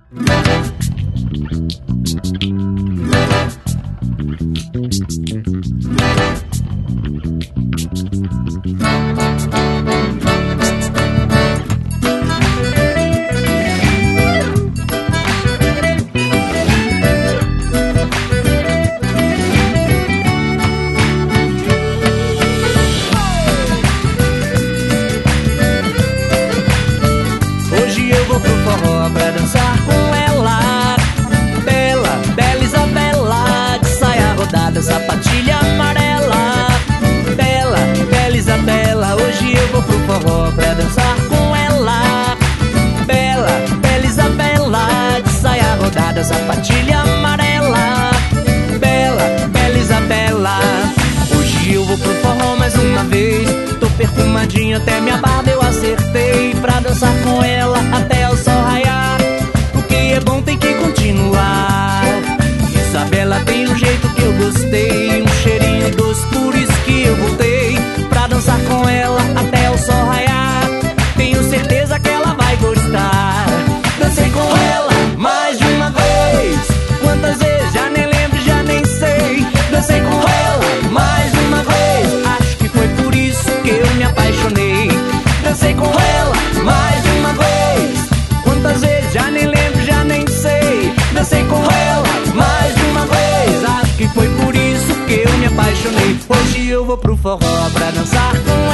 Hoje eu vou pro forró pra dançar com ela. Bela, bela Isabela, de saia rodada, sapatilha amarela. Bela, bela Isabela, hoje eu vou pro forró pra dançar com ela. Bela, bela Isabela, de saia rodada, sapatilha amarela. Bela, bela Isabela, hoje eu vou pro forró mais uma vez. Tô perfumadinho, até minha barba eu acertei, pra dançar com ela até o sol raiar. O que é bom tem que continuar. Isabela tem um jeito que eu gostei, um cheirinho doce, por isso que eu voltei, pra dançar com ela até o sol raiar. Tenho certeza que ela vai gostar. Dancei com ela mais de uma vez, quantas vezes já nem lembro, já nem sei. Dancei com ela mais de uma vez, acho que foi por isso que eu me apaixonei. Dancei com ela mais de uma vez, quantas vezes já nem lembro, já nem sei. Dancei com ela mais de uma vez, acho que foi por isso que eu me apaixonei. Hoje eu vou pro forró pra dançar com